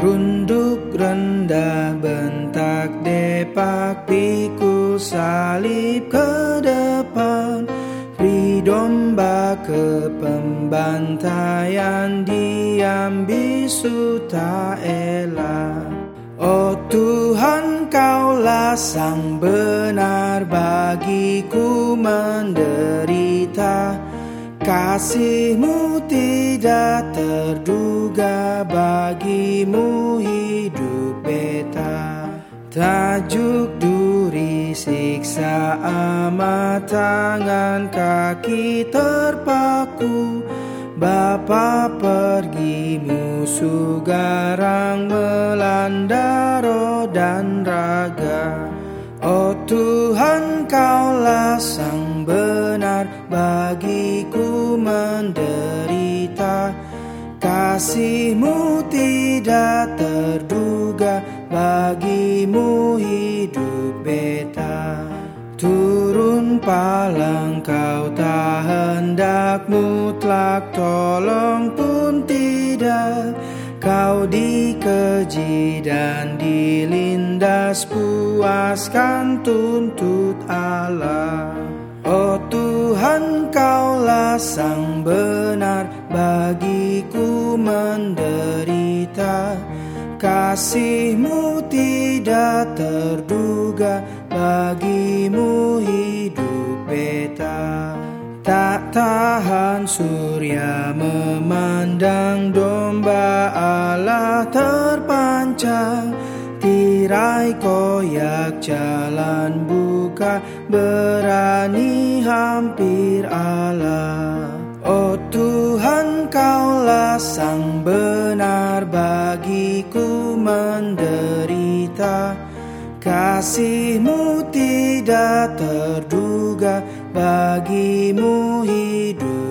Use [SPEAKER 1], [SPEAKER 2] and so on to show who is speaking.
[SPEAKER 1] Runduk rendah bentak depak, pikul salib ke depan, beri domba ke pembantaian, diam bisu tak elak. Oh Tuhan, Kaulah sang benar, bagiku menderita. Kasih-Mu tidak terduga, bagimu hidup beta. Tajuk duri siksa amat, tangan kaki terpaku. Bapa pergi, musuh garang melanda roh dan raga. Oh Tuhan, Kaulah sang benar, bagiku menderita. Kasih-Mu tidak terduga, bagimu hidup beta. Turun palang, Kau tak hendak mutlak, tolong pun tidak. Kau dikeji dan dilindas, puaskan tuntut Allah. Oh Tuhan, Kaulah sang benar, bagiku menderita. Kasih-Mu tidak terduga, bagimu hidup beta. Tak tahan surya memandang, domba Allah terpancang. Tirai koyak, jalan buka, berani hampir Allah. Oh Tuhan, Kaulah sang benar, bagiku menderita. Kasih-Mu tidak terduga, bagimu hidup